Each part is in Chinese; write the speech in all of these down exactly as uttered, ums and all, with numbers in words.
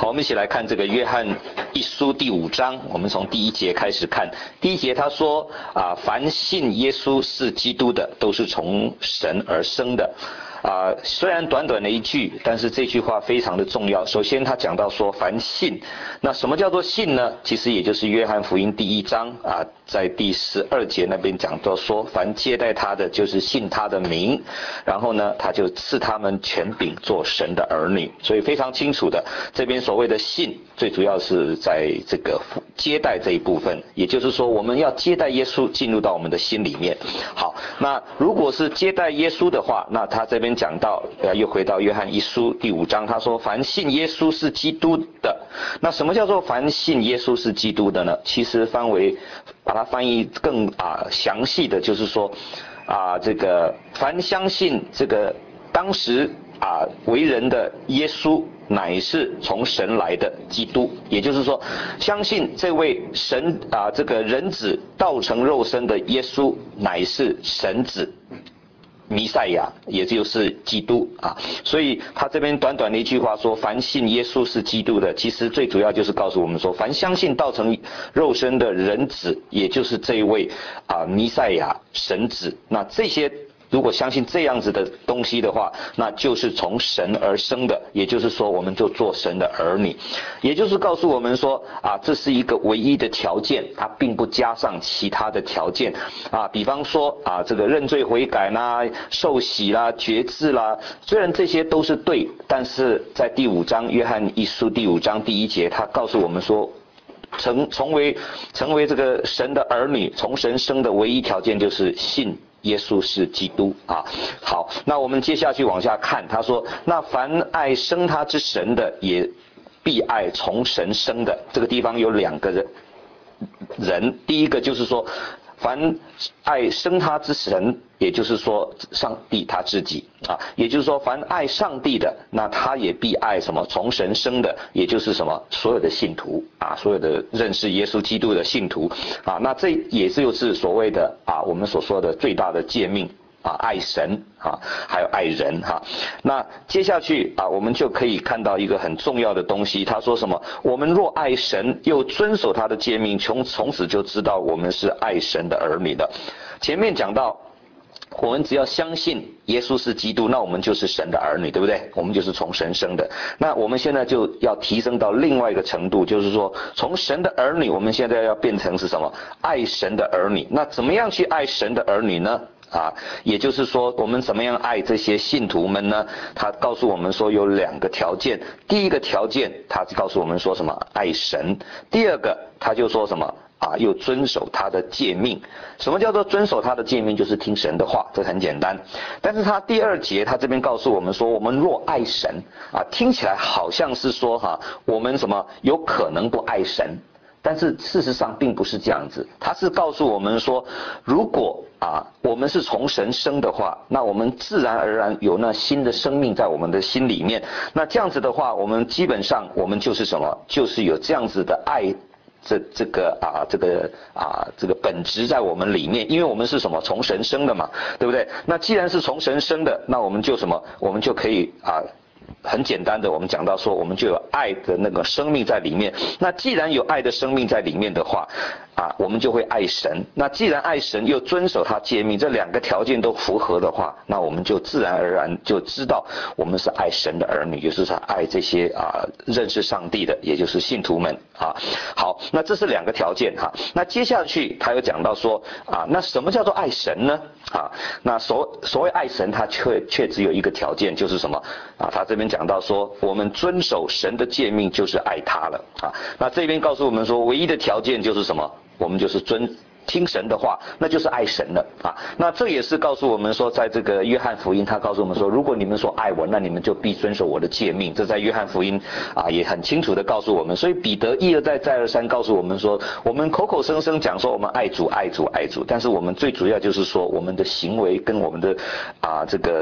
好，我们一起来看这个约翰一书第五章，我们从第一节开始看。第一节他说啊，凡信耶稣是基督的，都是从神而生的。啊，虽然短短的一句，但是这句话非常的重要。首先他讲到说凡信，那什么叫做信呢？其实也就是约翰福音第一章啊，在第十二节那边讲到说，凡接待他的就是信他的名，然后呢他就赐他们权柄做神的儿女。所以非常清楚的，这边所谓的信最主要是在这个接待这一部分，也就是说我们要接待耶稣进入到我们的心里面。好，那如果是接待耶稣的话，那他这边讲到呃，又回到约翰一书第五章，他说凡信耶稣是基督的。那什么叫做凡信耶稣是基督的呢？其实翻为把它翻译更啊详细的就是说啊这个凡相信这个当时啊为人的耶稣乃是从神来的基督，也就是说相信这位神啊这个人子道成肉身的耶稣乃是神子弥赛亚，也就是基督啊。所以他这边短短的一句话说凡信耶稣是基督的，其实最主要就是告诉我们说凡相信道成肉身的人子，也就是这一位啊弥赛亚神子，那这些如果相信这样子的东西的话，那就是从神而生的，也就是说我们就做神的儿女，也就是告诉我们说啊，这是一个唯一的条件，它并不加上其他的条件啊，比方说啊这个认罪悔改啦、受洗啦、决志啦，虽然这些都是对，但是在第五章约翰一书第五章第一节，他告诉我们说成成为成为这个神的儿女，从神生的唯一条件就是信耶稣是基督啊。好，那我们接下去往下看，他说那凡爱生他之神的，也必爱从神生的。这个地方有两个人人第一个就是说凡爱生他之神，也就是说上帝他自己啊，也就是说凡爱上帝的，那他也必爱什么从神生的，也就是什么所有的信徒啊，所有的认识耶稣基督的信徒啊，那这也就是所谓的啊我们所说的最大的诫命啊，爱神啊，还有爱人哈、啊。那接下去啊，我们就可以看到一个很重要的东西。他说什么？我们若爱神，又遵守他的诫命，从从此就知道我们是爱神的儿女的。前面讲到，我们只要相信耶稣是基督，那我们就是神的儿女，对不对？我们就是从神生的。那我们现在就要提升到另外一个程度，就是说从神的儿女，我们现在要变成是什么？爱神的儿女。那怎么样去爱神的儿女呢？啊，也就是说我们怎么样爱这些信徒们呢？他告诉我们说有两个条件。第一个条件他告诉我们说什么？爱神。第二个他就说什么？啊，又遵守他的诫命。什么叫做遵守他的诫命？就是听神的话，这很简单。但是他第二节他这边告诉我们说，我们若爱神啊，听起来好像是说哈、啊，我们什么有可能不爱神，但是事实上并不是这样子。他是告诉我们说，如果啊我们是从神生的话，那我们自然而然有那新的生命在我们的心里面。那这样子的话，我们基本上我们就是什么？就是有这样子的爱。这这个啊，这个啊，这个本质在我们里面，因为我们是什么？从神生的嘛，对不对？那既然是从神生的，那我们就什么？我们就可以啊，很简单的，我们讲到说，我们就有爱的那个生命在里面。那既然有爱的生命在里面的话，啊，我们就会爱神。那既然爱神又遵守他诫命，这两个条件都符合的话，那我们就自然而然就知道我们是爱神的儿女，也就是爱这些啊认识上帝的，也就是信徒们啊。好，那这是两个条件哈。那接下去他又讲到说啊，那什么叫做爱神呢？啊，那所所谓爱神，他却却只有一个条件，就是什么啊？他这边讲到说，我们遵守神的诫命就是爱他了啊。那这边告诉我们说，唯一的条件就是什么？我们就是遵听神的话，那就是爱神了啊。那这也是告诉我们说，在这个约翰福音，他告诉我们说，如果你们说爱我，那你们就必遵守我的诫命。这在约翰福音啊也很清楚的告诉我们。所以彼得一而再再而三告诉我们说，我们口口声声讲说我们爱主爱主爱主，但是我们最主要就是说我们的行为跟我们的啊这个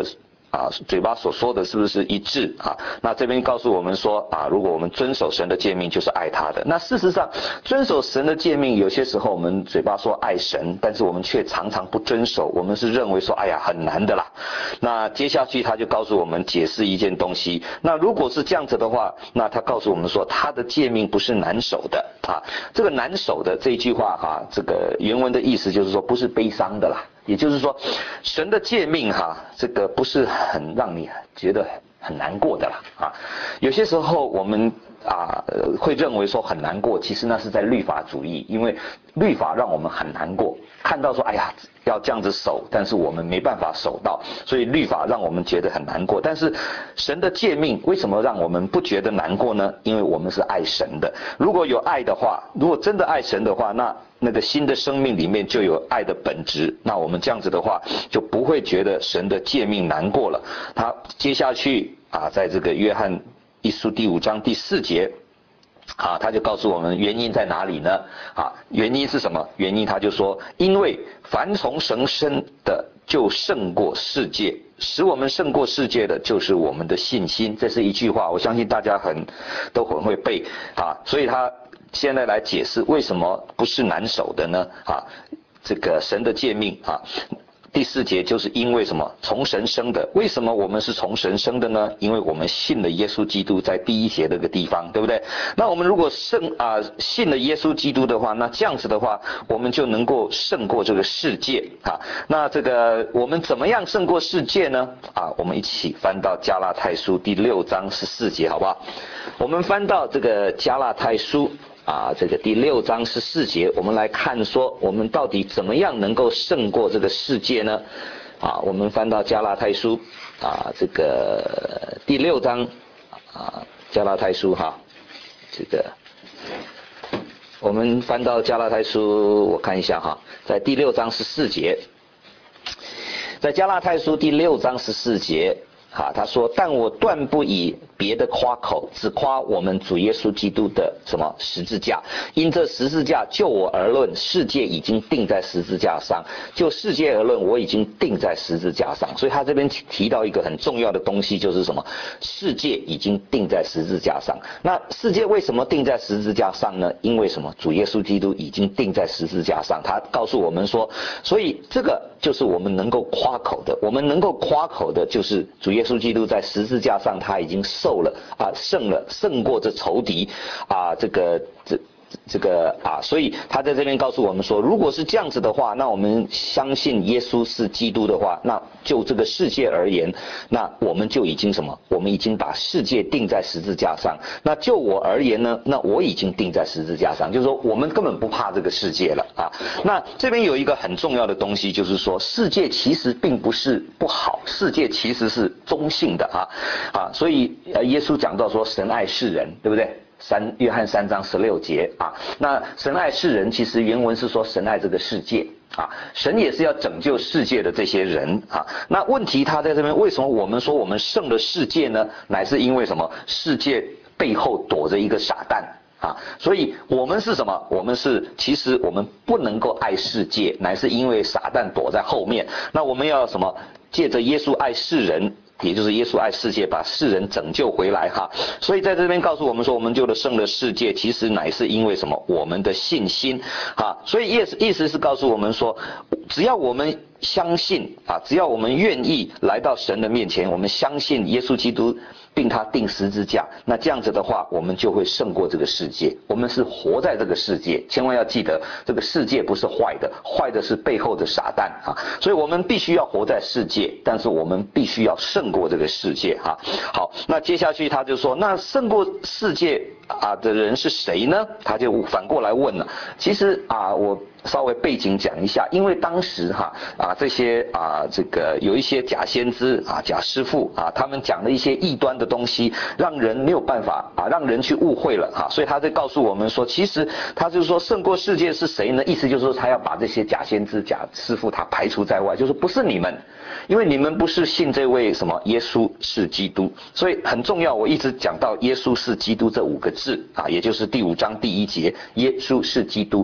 啊，嘴巴所说的是不是一致啊？那这边告诉我们说啊，如果我们遵守神的诫命，就是爱他的。那事实上，遵守神的诫命，有些时候我们嘴巴说爱神，但是我们却常常不遵守，我们是认为说，哎呀，很难的啦。那接下去他就告诉我们解释一件东西。那如果是这样子的话，那他告诉我们说，他的诫命不是难守的啊。这个难守的这一句话哈、啊，这个原文的意思就是说，不是悲伤的啦。也就是说，神的诫命哈，这个不是很让你觉得很难过的啦啊。有些时候我们啊会认为说很难过，其实那是在律法主义，因为律法让我们很难过，看到说哎呀要这样子守，但是我们没办法守到，所以律法让我们觉得很难过。但是神的诫命为什么让我们不觉得难过呢？因为我们是爱神的。如果有爱的话，如果真的爱神的话，那那个新的生命里面就有爱的本质，那我们这样子的话就不会觉得神的诫命难过了。他接下去啊，在这个约翰一书第五章第四节啊，他就告诉我们原因在哪里呢？啊，原因是什么？原因他就说，因为凡从神生的就胜过世界，使我们胜过世界的就是我们的信心。这是一句话，我相信大家很都很会背啊，所以他现在来解释为什么不是难守的呢？啊，这个神的诫命啊，第四节就是因为什么？从神生的。为什么我们是从神生的呢？因为我们信了耶稣基督，在第一节这个地方，对不对？那我们如果胜啊信了耶稣基督的话，那这样子的话，我们就能够胜过这个世界啊。那这个我们怎么样胜过世界呢？啊，我们一起翻到加拉太书第六章十四节，好不好？我们翻到这个加拉太书啊，这个第六章十四节，我们来看说，我们到底怎么样能够胜过这个世界呢？啊，我们翻到加拉太书啊，这个第六章啊，加拉太书哈，这个我们翻到加拉太书，我看一下哈，在第六章十四节，在加拉太书第六章十四节。啊，他说，但我断不以别的夸口，只夸我们主耶稣基督的什么十字架。因这十字架就我而论，世界已经定在十字架上；就世界而论，我已经定在十字架上。所以他这边提到一个很重要的东西，就是什么？世界已经定在十字架上。那世界为什么定在十字架上呢？因为什么？主耶稣基督已经定在十字架上。他告诉我们说，所以这个就是我们能够夸口的。我们能够夸口的就是主耶稣。耶稣基督在十字架上，他已经受了啊，胜了，胜过这仇敌啊，这个这这个啊，所以他在这边告诉我们说，如果是这样子的话，那我们相信耶稣是基督的话，那就这个世界而言，那我们就已经什么？我们已经把世界定在十字架上。那就我而言呢，那我已经定在十字架上，就是说我们根本不怕这个世界了啊。那这边有一个很重要的东西，就是说世界其实并不是不好，世界其实是中性的啊啊，所以呃，耶稣讲到说神爱世人，对不对？三约翰三章十六节啊，那神爱世人，其实原文是说神爱这个世界啊，神也是要拯救世界的这些人啊。那问题他在这边，为什么我们说我们胜了世界呢？乃是因为什么？世界背后躲着一个撒旦啊，所以我们是什么？我们是其实我们不能够爱世界，乃是因为撒旦躲在后面。那我们要什么？借着耶稣爱世人。也就是耶稣爱世界，把世人拯救回来哈。所以在这边告诉我们说，我们就胜了世界，其实乃是因为什么？我们的信心哈。所以意思意思是告诉我们说，只要我们相信啊，只要我们愿意来到神的面前，我们相信耶稣基督并他定十字架，那这样子的话，我们就会胜过这个世界。我们是活在这个世界，千万要记得，这个世界不是坏的，坏的是背后的撒旦啊。所以我们必须要活在世界，但是我们必须要胜过这个世界哈。好，那接下去他就说，那胜过世界啊的人是谁呢？他就反过来问了。其实啊，我稍微背景讲一下，因为当时哈啊这些啊这个有一些假先知啊假师傅啊，他们讲了一些异端的东西，让人没有办法啊让人去误会了哈，所以他在告诉我们说，其实他就是说胜过世界是谁呢？意思就是说他要把这些假先知假师傅他排除在外，就是不是你们，因为你们不是信这位什么耶稣是基督，所以很重要。我一直讲到耶稣是基督这五个字啊，也就是第五章第一节，耶稣是基督。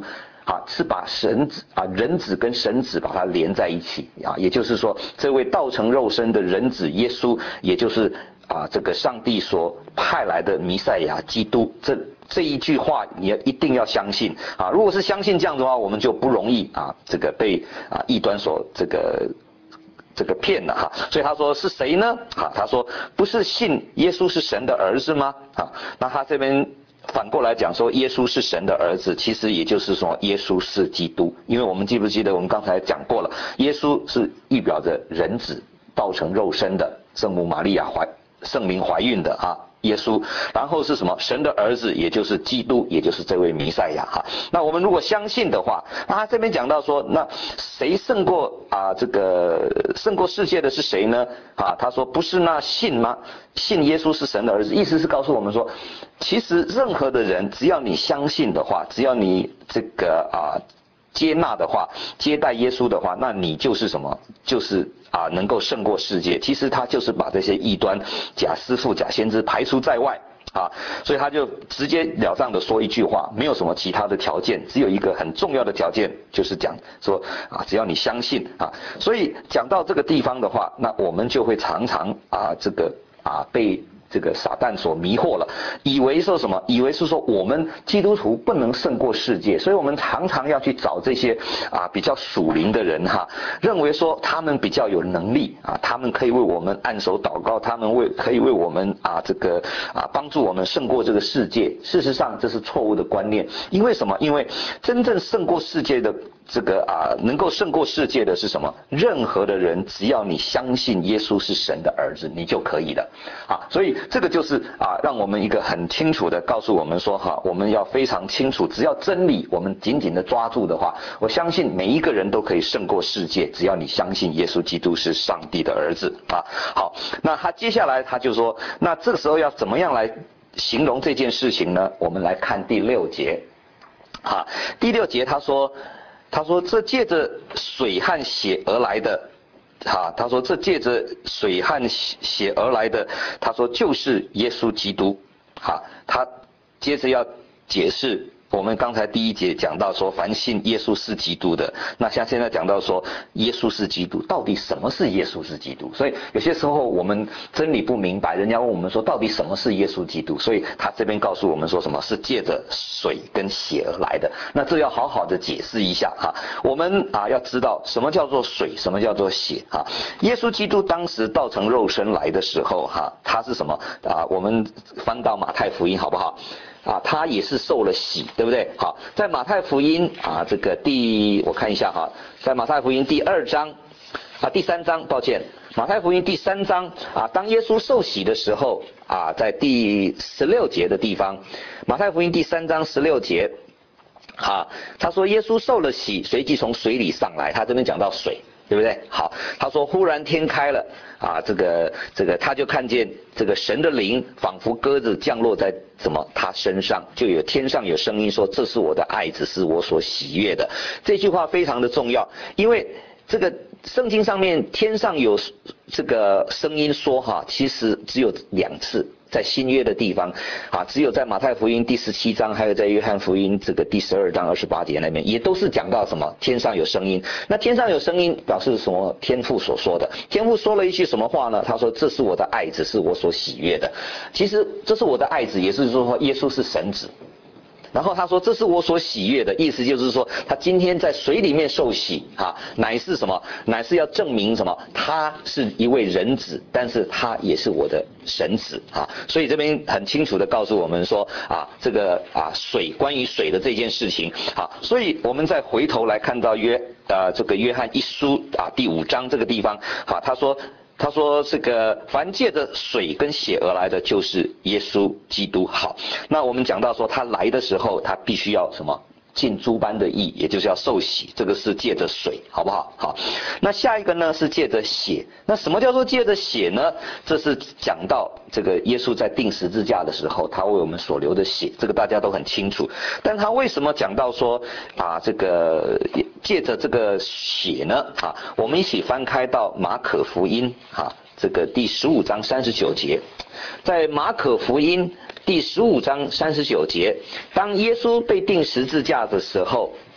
啊，是把神子啊人子跟神子把它连在一起啊，也就是说，这位道成肉身的人子耶稣，也就是啊这个上帝所派来的弥赛亚基督，这这一句话你要一定要相信啊！如果是相信这样的话，我们就不容易啊这个被啊异端所这个。这个骗了哈，所以他说是谁呢？啊，他说不是信耶稣是神的儿子吗？啊，那他这边反过来讲说耶稣是神的儿子，其实也就是说耶稣是基督，因为我们记不记得我们刚才讲过了，耶稣是预表着人子道成肉身的圣母玛利亚怀圣灵怀孕的啊。耶稣，然后是什么？神的儿子，也就是基督，也就是这位弥赛亚哈。那我们如果相信的话，那他这边讲到说，那谁胜过啊这个胜过世界的是谁呢？啊，他说不是那信吗？信耶稣是神的儿子，意思是告诉我们说，其实任何的人，只要你相信的话，只要你这个啊。接纳的话，接待耶稣的话，那你就是什么？就是啊，能够胜过世界。其实他就是把这些异端、假师傅、假先知排除在外啊，所以他就直截了当的说一句话，没有什么其他的条件，只有一个很重要的条件，就是讲说啊，只要你相信啊。所以讲到这个地方的话，那我们就会常常啊，这个啊被。这个撒旦所迷惑了，以为说什么？以为是说我们基督徒不能胜过世界，所以我们常常要去找这些啊比较属灵的人哈，认为说他们比较有能力啊，他们可以为我们按手祷告，他们为可以为我们啊这个啊帮助我们胜过这个世界。事实上这是错误的观念，因为什么？因为真正胜过世界的。这个啊，能够胜过世界的是什么？任何的人，只要你相信耶稣是神的儿子，你就可以了啊。所以这个就是啊，让我们一个很清楚的告诉我们说哈，我们要非常清楚，只要真理我们紧紧的抓住的话，我相信每一个人都可以胜过世界，只要你相信耶稣基督是上帝的儿子啊。好，那他接下来他就说，那这个时候要怎么样来形容这件事情呢？我们来看第六节，啊，第六节他说。他说这借着水和血而来的，哈，他说这借着水和血而来的，他说就是耶稣基督，哈，他接着要解释。我们刚才第一节讲到说，凡信耶稣是基督的，那像现在讲到说，耶稣是基督，到底什么是耶稣是基督？所以有些时候我们真理不明白，人家问我们说，到底什么是耶稣基督？所以他这边告诉我们说什么是借着水跟血而来的，那这要好好的解释一下哈。我们啊要知道什么叫做水，什么叫做血哈。耶稣基督当时道成肉身来的时候哈，他是什么啊？我们翻到马太福音好不好？啊，他也是受了洗，对不对？好，在马太福音啊，这个第我看一下哈，在马太福音第二章啊，第三章，抱歉，马太福音第三章啊，当耶稣受洗的时候啊，在第十六节的地方，马太福音第三章十六节，啊，他说耶稣受了洗，随即从水里上来，他这边讲到水。对不对？好，他说忽然天开了啊，这个这个他就看见这个神的灵仿佛鸽子降落在什么他身上，就有天上有声音说：“这是我的爱子，是我所喜悦的。”这句话非常的重要，因为这个圣经上面天上有这个声音说哈，其实只有两次。在新约的地方啊，只有在马太福音第十七章，还有在约翰福音这个第十二章二十八节那边，也都是讲到什么天上有声音。那天上有声音表示什么？天父所说的。天父说了一句什么话呢？他说：“这是我的爱子，是我所喜悦的。”其实这是我的爱子，也是说耶稣是神子。然后他说：“这是我所喜悦的。”意思就是说，他今天在水里面受洗啊，乃是什么？乃是要证明什么？他是一位人子，但是他也是我的神子啊。所以这边很清楚的告诉我们说啊，这个啊水，关于水的这件事情啊。所以我们再回头来看到约呃这个约翰一书啊第五章这个地方啊，他说。他说这个凡借着水跟血而来的就是耶稣基督。好，那我们讲到说他来的时候他必须要什么？尽诸般的义，也就是要受洗，这个是借着水，好不好？好，那下一个呢是借着血。那什么叫做借着血呢？这是讲到这个耶稣在钉十字架的时候，他为我们所流的血，这个大家都很清楚。但他为什么讲到说啊这个借着这个血呢？啊，我们一起翻开到马可福音啊，这个第十五章三十九节，在马可福音。第十五章三十九节，当耶稣被钉十字架的时候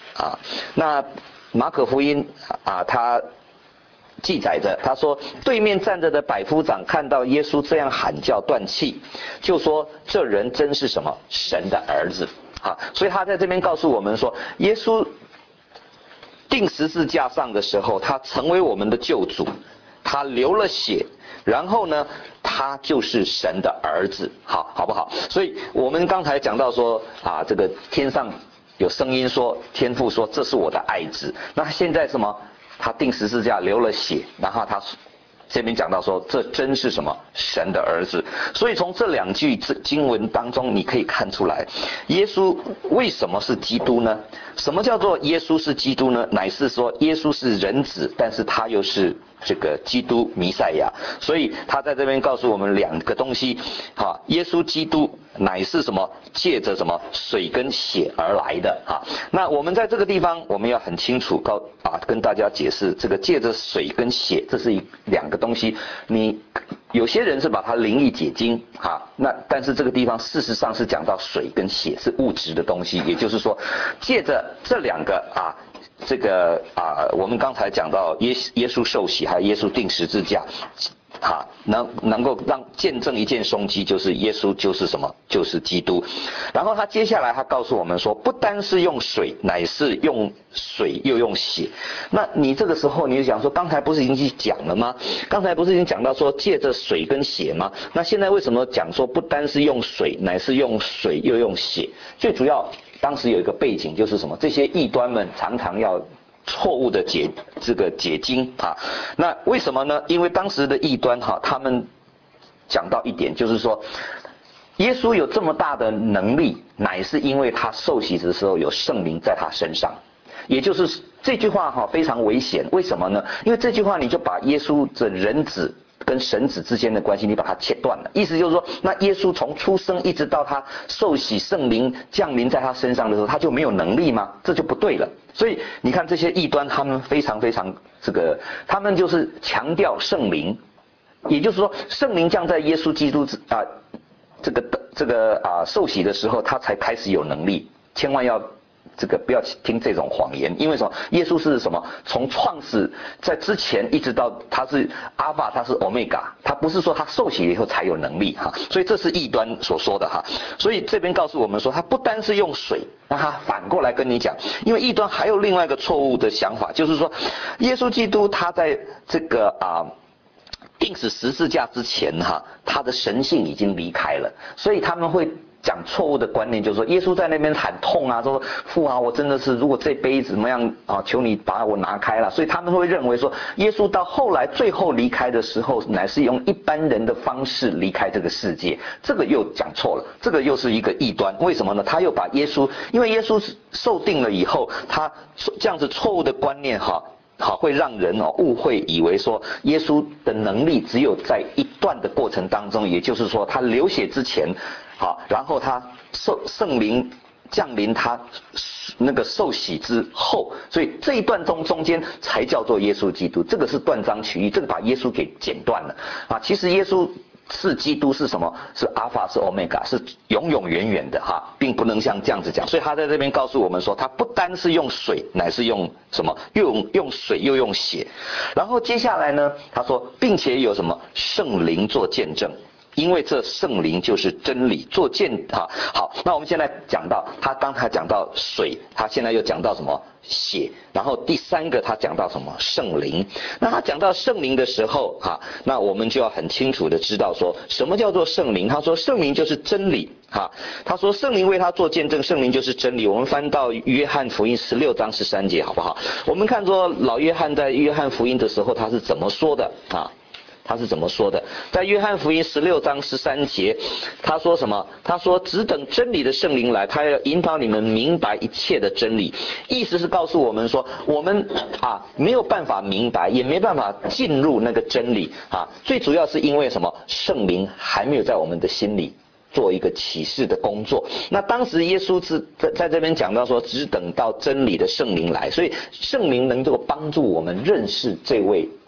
啊。那马可福音啊，他记载着，他说对面站着的百夫长看到耶稣这样喊叫断气，就说这人真是什么神的儿子啊。所以他在这边告诉我们说，耶稣钉十字架上的时候，他成为我们的救主，他流了血，然后呢他就是神的儿子，好好不好？所以我们刚才讲到说啊，这个天上有声音说，天父说这是我的爱子。那现在什么？他钉十字架流了血，然后他这边讲到说，这真是什么神的儿子。所以从这两句经文当中，你可以看出来，耶稣为什么是基督呢？什么叫做耶稣是基督呢？乃是说耶稣是人子，但是他又是这个基督弥赛亚。所以他在这边告诉我们两个东西，哈，耶稣基督乃是什么？借着什么水跟血而来的哈。那我们在这个地方，我们要很清楚告啊，跟大家解释这个借着水跟血，这是一两个东西。你有些人是把它灵意解经哈，那但是这个地方事实上是讲到水跟血是物质的东西，也就是说，借着这两个啊。这个啊，我们刚才讲到耶耶稣受洗，还有耶稣钉十字架，哈，能能够让见证一件凶机，就是耶稣就是什么，就是基督。然后他接下来他告诉我们说，不单是用水，乃是用水又用血。那你这个时候你就想说，刚才不是已经去讲了吗？刚才不是已经讲到说借着水跟血吗？那现在为什么讲说不单是用水，乃是用水又用血？最主要。当时有一个背景就是什么？这些异端们常常要错误的解这个解经啊。那为什么呢？因为当时的异端哈，他们讲到一点，就是说，耶稣有这么大的能力，乃是因为他受洗的时候有圣灵在他身上。也就是这句话哈非常危险，为什么呢？因为这句话你就把耶稣的人子跟神子之间的关系你把它切断了，意思就是说，那耶稣从出生一直到他受洗圣灵降临在他身上的时候，他就没有能力吗？这就不对了。所以你看这些异端，他们非常非常这个，他们就是强调圣灵，也就是说圣灵降在耶稣基督啊这个这个啊受洗的时候，他才开始有能力，千万要。这个不要听这种谎言，因为什么？耶稣是什么？从创始在之前一直到他是阿尔法，他是欧米伽，他不是说他受洗以后才有能力哈。所以这是异端所说的哈。所以这边告诉我们说，他不单是用水，那他反过来跟你讲，因为异端还有另外一个错误的想法，就是说，耶稣基督他在这个啊。钉死十字架之前哈，他的神性已经离开了，所以他们会讲错误的观念，就是说耶稣在那边喊痛啊，说父啊，我真的是如果这杯子怎么样啊，求你把我拿开了。所以他们会认为说，耶稣到后来最后离开的时候，乃是用一般人的方式离开这个世界，这个又讲错了，这个又是一个异端。为什么呢？他又把耶稣，因为耶稣受定了以后，他这样子错误的观念哈。好，会让人哦误会，以为说耶稣的能力只有在一段的过程当中，也就是说他流血之前，好，然后他受圣灵降临他那个受洗之后，所以这一段中中间才叫做耶稣基督，这个是断章取义，这个把耶稣给剪断了啊。其实耶稣是基督是什么？是阿法是欧米伽，是永永远远的哈，并不能像这样子讲。所以他在这边告诉我们说，他不单是用水，乃是用什么？又用用水又用血。然后接下来呢，他说，并且有什么圣灵做见证。因为这圣灵就是真理，做见哈。好，那我们现在讲到他刚才讲到水，他现在又讲到什么血，然后第三个他讲到什么圣灵。那他讲到圣灵的时候哈，那我们就要很清楚的知道说什么叫做圣灵。他说圣灵就是真理哈，他说圣灵为他做见证，圣灵就是真理。我们翻到约翰福音十六章十三节好不好？我们看说老约翰在约翰福音的时候他是怎么说的啊？他是怎么说的？在约翰福音十六章十三节，他说什么？他说只等真理的圣灵来，他要引导你们明白一切的真理。意思是告诉我们说，我们啊没有办法明白，也没办法进入那个真理啊。最主要是因为什么？圣灵还没有在我们的心里做一个启示的工作。那当时耶稣是在在这边讲到说，只等到真理的圣灵来，所以圣灵能够帮助我们认识这位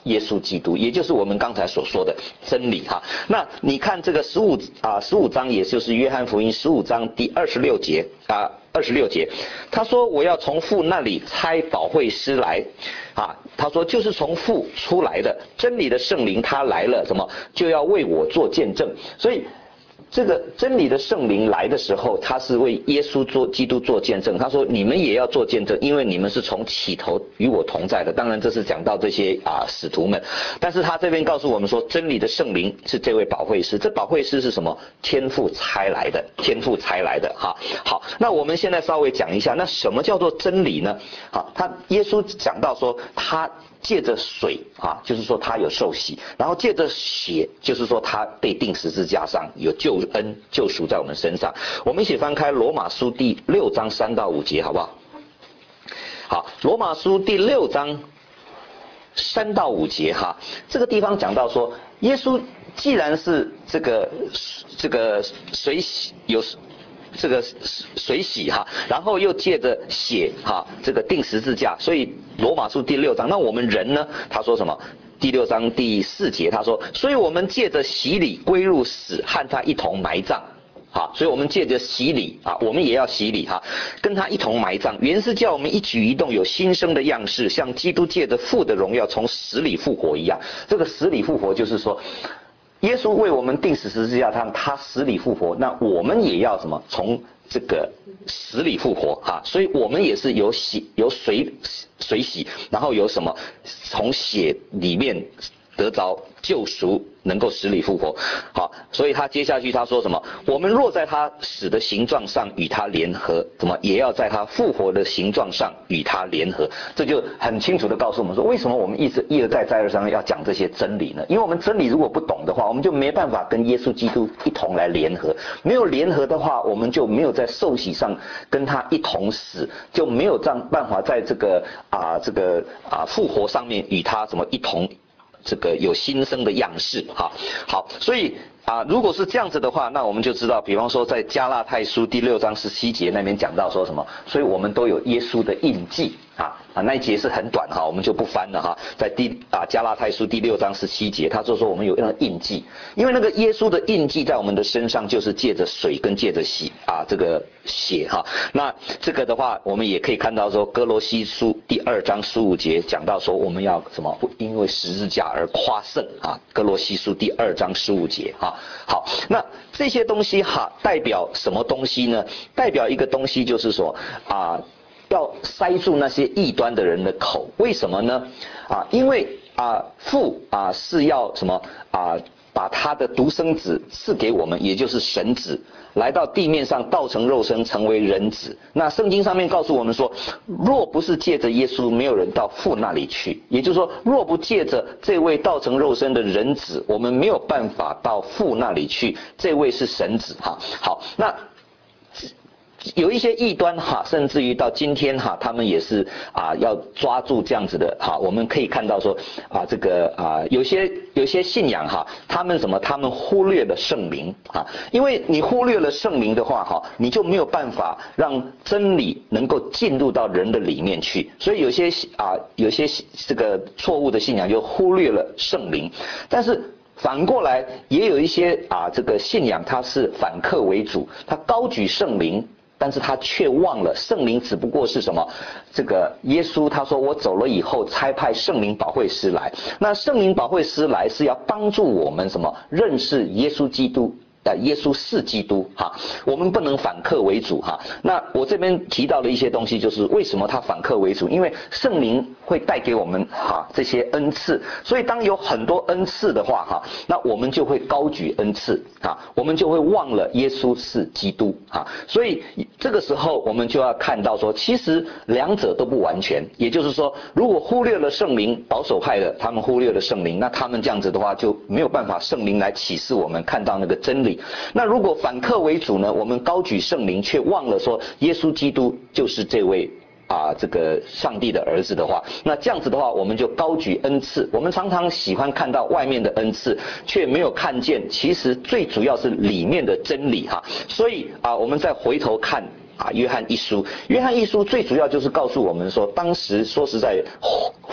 耶稣基督，也就是我们刚才所说的真理哈。那你看这个十五啊十五章，也就是约翰福音十五章第二十六节啊二十六节，他说我要从父那里差保惠师来啊，他说就是从父出来的真理的圣灵，他来了什么就要为我做见证，所以。这个真理的圣灵来的时候，他是为耶稣做基督做见证。他说你们也要做见证，因为你们是从起头与我同在的。当然这是讲到这些啊使徒们，但是他这边告诉我们说，真理的圣灵是这位保惠师。这保惠师是什么？天父差来的，天父差来的哈。好，那我们现在稍微讲一下，那什么叫做真理呢？好，他耶稣讲到说他。借着水啊，就是说他有受洗，然后借着血，就是说他被钉十字架上，有救恩救赎在我们身上。我们一起翻开罗马书第六章三到五节，好不好？好，罗马书第六章三到五节哈，这个地方讲到说，耶稣既然是这个这个水洗有。这个水洗哈，然后又借着血哈，这个钉十字架，所以罗马书第六章，那我们人呢？他说什么？第六章第四节，他说，所以我们借着洗礼归入死，和他一同埋葬。好，所以我们借着洗礼啊，我们也要洗礼哈，跟他一同埋葬。原是叫我们一举一动有新生的样式，像基督借着父的荣耀从死里复活一样。这个死里复活就是说。耶稣为我们钉死十字架上，他死里复活，那我们也要什么？从这个死里复活哈，所以我们也是有洗有水水洗，然后有什么？从血里面得着救赎，能够死里复活。好，所以他接下去他说什么？我们若在他死的形状上与他联合，怎么也要在他复活的形状上与他联合。这就很清楚的告诉我们说，为什么我们一直一而再再而三要讲这些真理呢？因为我们真理如果不懂的话，我们就没办法跟耶稣基督一同来联合。没有联合的话，我们就没有在受洗上跟他一同死，就没有这样办法在这个啊这个啊复活上面与他怎么一同。这个有新生的样式哈，好，所以啊，如果是这样子的话，那我们就知道，比方说在加拉太书第六章十七节那边讲到说什么，所以我们都有耶稣的印记啊啊，那一节是很短哈，我们就不翻了哈，在第啊加拉太书第六章十七节，他就说我们有那个印记，因为那个耶稣的印记在我们的身上，就是借着水跟借着洗啊这个血哈，那这个的话，我们也可以看到说哥罗西书第二章十五节讲到说我们要什么，因为十字架而夸胜啊，哥罗西书第二章十五节哈。好，那这些东西哈代表什么东西呢？代表一个东西就是说啊，要塞住那些异端的人的口。为什么呢？啊，因为啊父啊是要什么啊，把他的独生子赐给我们，也就是神子。来到地面上道成肉身，成为人子。那圣经上面告诉我们说，若不是借着耶稣，没有人到父那里去。也就是说，若不借着这位道成肉身的人子，我们没有办法到父那里去。这位是神子哈。好，那有一些异端哈，甚至于到今天哈，他们也是啊要抓住这样子的哈。我们可以看到说啊，这个啊有些有些信仰哈，他们什么？他们忽略了圣灵啊，因为你忽略了圣灵的话哈，你就没有办法让真理能够进入到人的里面去。所以有些啊有些这个错误的信仰就忽略了圣灵，但是。反过来也有一些啊，这个信仰它是反客为主，他高举圣灵，但是他却忘了圣灵只不过是什么？这个耶稣他说我走了以后，差派圣灵保惠师来。那圣灵保惠师来是要帮助我们什么？认识耶稣基督。啊，耶稣是基督哈，我们不能反客为主哈。那我这边提到的一些东西，就是为什么他反客为主？因为圣灵会带给我们哈这些恩赐，所以当有很多恩赐的话哈，那我们就会高举恩赐啊，我们就会忘了耶稣是基督啊。所以这个时候我们就要看到说，其实两者都不完全。也就是说，如果忽略了圣灵，保守派的他们忽略了圣灵，那他们这样子的话就没有办法圣灵来启示我们看到那个真理。那如果反客为主呢？我们高举圣灵，却忘了说耶稣基督就是这位啊这个上帝的儿子的话，那这样子的话，我们就高举恩赐。我们常常喜欢看到外面的恩赐，却没有看见其实最主要是里面的真理哈。所以啊，我们再回头看。啊，约翰一书，约翰一书最主要就是告诉我们说，当时说实在，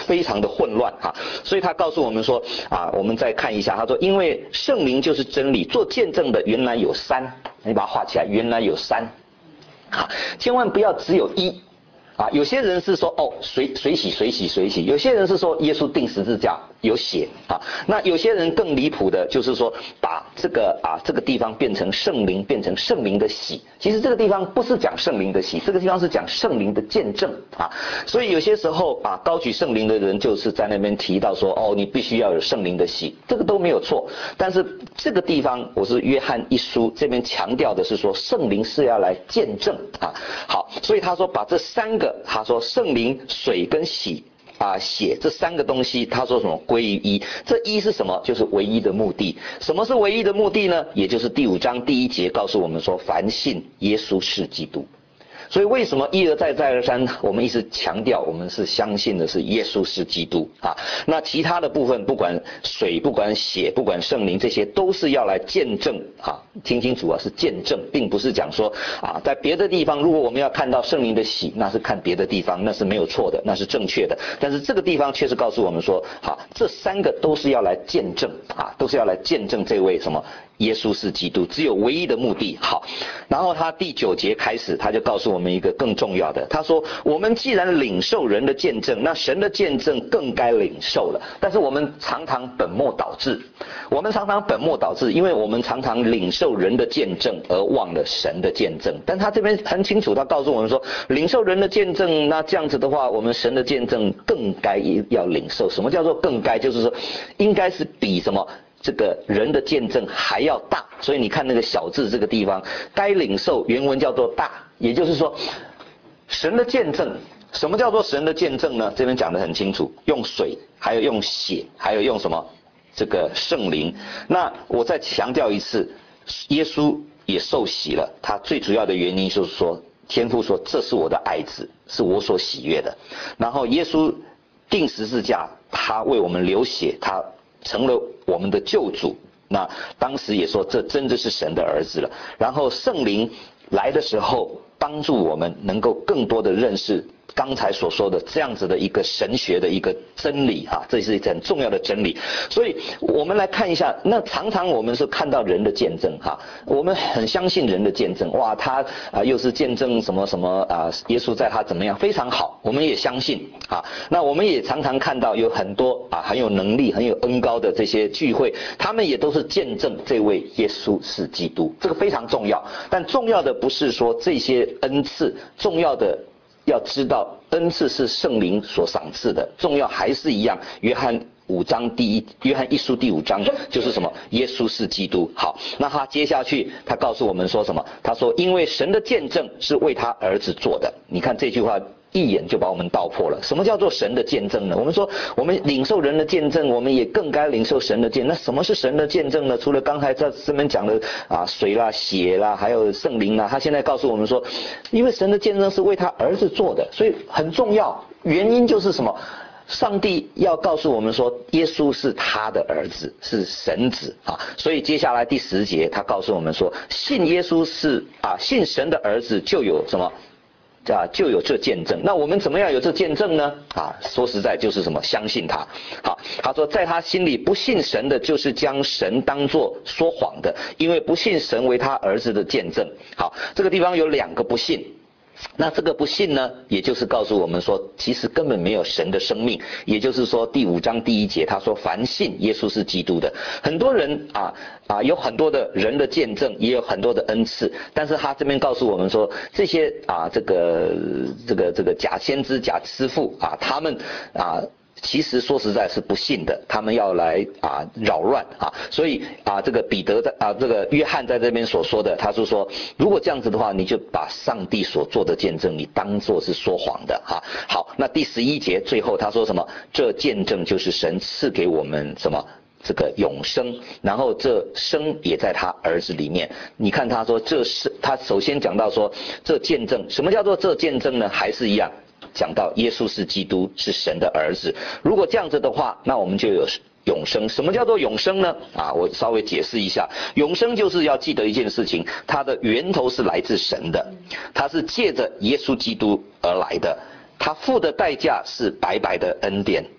非常的混乱啊。所以他告诉我们说啊，我们再看一下，他说因为圣灵就是真理，做见证的原来有三，你把它画起来，原来有三，啊，千万不要只有一。啊，有些人是说哦，水水洗水洗水洗，有些人是说耶稣钉十字架有血啊，那有些人更离谱的就是说把这个啊这个地方变成圣灵，变成圣灵的洗。其实这个地方不是讲圣灵的洗，这个地方是讲圣灵的见证啊。所以有些时候啊，高举圣灵的人就是在那边提到说哦，你必须要有圣灵的洗，这个都没有错。但是这个地方我是约翰一书这边强调的是说圣灵是要来见证啊。好，所以他说把这三个。他说圣灵、水跟洗啊血这三个东西，他说什么归于一？这一是什么？就是唯一的目的。什么是唯一的目的呢？也就是第五章第一节告诉我们说，凡信耶稣是基督。所以为什么一而再再而三我们一直强调我们是相信的是耶稣是基督啊？那其他的部分不管水不管血不管圣灵，这些都是要来见证啊，听清楚啊，是见证，并不是讲说啊在别的地方如果我们要看到圣灵的洗，那是看别的地方，那是没有错的，那是正确的。但是这个地方却是告诉我们说，好，这三个都是要来见证啊，都是要来见证这位什么耶稣是基督，只有唯一的目的。好，然后他第九节开始，他就告诉我们一个更重要的，他说我们既然领受人的见证，那神的见证更该领受了。但是我们常常本末倒置，我们常常本末倒置，因为我们常常领受人的见证而忘了神的见证。但他这边很清楚，他告诉我们说，领受人的见证，那这样子的话，我们神的见证更该要领受。什么叫做更该？就是说应该是比什么这个人的见证还要大。所以你看那个小字这个地方，该领受原文叫做大，也就是说神的见证。什么叫做神的见证呢？这边讲得很清楚，用水还有用血还有用什么这个圣灵。那我再强调一次，耶稣也受洗了，他最主要的原因就是说天父说这是我的爱子，是我所喜悦的。然后耶稣钉十字架，他为我们流血，他成了我们的救主。那当时也说这真的是神的儿子了。然后圣灵来的时候帮助我们能够更多的认识刚才所说的这样子的一个神学的一个真理啊，这是一个很重要的真理。所以我们来看一下，那常常我们是看到人的见证哈，我们很相信人的见证，哇，他啊又是见证什么什么啊，耶稣在他怎么样非常好，我们也相信啊。那我们也常常看到有很多啊很有能力很有恩高的这些聚会，他们也都是见证这位耶稣是基督，这个非常重要。但重要的不是说这些恩赐，重要的要知道恩赐是圣灵所赏赐的，重要还是一样，约翰五章第一，约翰一书第五章就是什么？耶稣是基督。好，那他接下去他告诉我们说什么？他说因为神的见证是为他儿子做的。你看这句话一眼就把我们道破了。什么叫做神的见证呢？我们说我们领受人的见证，我们也更该领受神的见证。那什么是神的见证呢？除了刚才在这边讲的啊水啦、血啦，还有圣灵啦，他现在告诉我们说，因为神的见证是为他儿子做的，所以很重要。原因就是什么？上帝要告诉我们说，耶稣是他的儿子，是神子啊。所以接下来第十节，他告诉我们说，信耶稣是啊，信神的儿子就有什么？啊，就有这见证。那我们怎么样有这见证呢？啊，说实在就是什么？相信他。好，他说在他心里不信神的，就是将神当作说谎的，因为不信神为他儿子的见证。好，这个地方有两个不信。那这个不信呢，也就是告诉我们说，其实根本没有神的生命。也就是说第五章第一节他说，凡信耶稣是基督的。很多人啊啊有很多的人的见证，也有很多的恩赐，但是他这边告诉我们说，这些啊这个这个这个假先知假师傅啊，他们啊其实说实在是不信的，他们要来啊扰乱啊，所以啊这个彼得在啊这个约翰在这边所说的，他是说，如果这样子的话，你就把上帝所做的见证，你当作是说谎的哈、啊。好，那第十一节最后他说什么？这见证就是神赐给我们什么？这个永生，然后这生也在他儿子里面。你看他说这是他首先讲到说这见证，什么叫做这见证呢？还是一样。讲到耶稣是基督，是神的儿子。如果这样子的话，那我们就有永生。什么叫做永生呢？啊，我稍微解释一下。永生就是要记得一件事情，它的源头是来自神的，它是借着耶稣基督而来的，他付的代价是白白的恩典。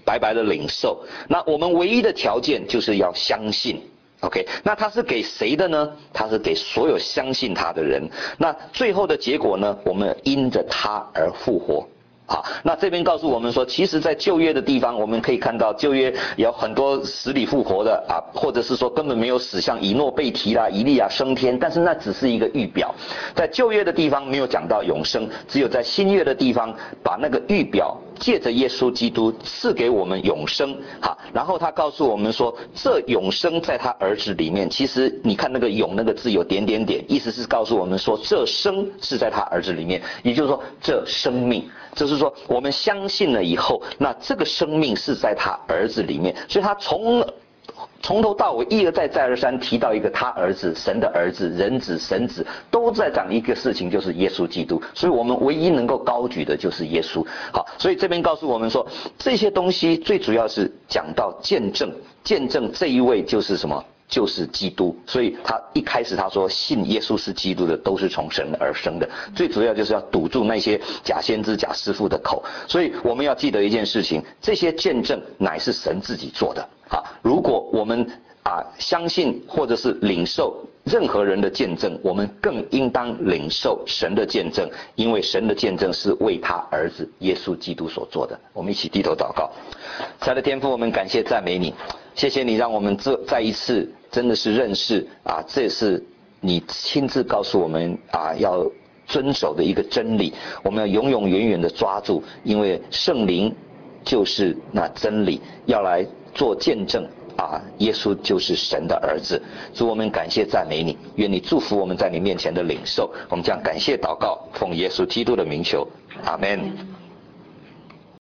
白白的领受。那我们唯一的条件就是要相信。OK， 那他是给谁的呢？他是给所有相信他的人。那最后的结果呢？我们因着他而复活。好，那这边告诉我们说，其实在旧约的地方，我们可以看到旧约有很多死里复活的啊，或者是说根本没有死，像以诺被提啦、以利亚升天，但是那只是一个预表。在旧约的地方没有讲到永生，只有在新约的地方把那个预表借着耶稣基督赐给我们永生。好，然后他告诉我们说，这永生在他儿子里面。其实你看那个永那个字有点点点，意思是告诉我们说，这生是在他儿子里面，也就是说这生命。就是说我们相信了以后，那这个生命是在他儿子里面，所以他从从头到尾一而再再而三提到一个他儿子，神的儿子，人子，神子，都在讲一个事情，就是耶稣基督。所以我们唯一能够高举的就是耶稣。好，所以这边告诉我们说，这些东西最主要是讲到见证，见证这一位就是什么？就是基督。所以他一开始他说信耶稣是基督的都是从神而生的，最主要就是要堵住那些假先知假师傅的口。所以我们要记得一件事情，这些见证乃是神自己做的啊！如果我们啊相信或者是领受任何人的见证，我们更应当领受神的见证，因为神的见证是为他儿子耶稣基督所做的。我们一起低头祷告。亲爱的天父，我们感谢赞美你，谢谢你让我们这再一次真的是认识啊，这是你亲自告诉我们啊要遵守的一个真理，我们要永永远远的抓住，因为圣灵就是那真理，要来做见证啊，耶稣就是神的儿子。主，我们感谢赞美你，愿你祝福我们在你面前的领受。我们将感谢祷告，奉耶稣基督的名求，阿们。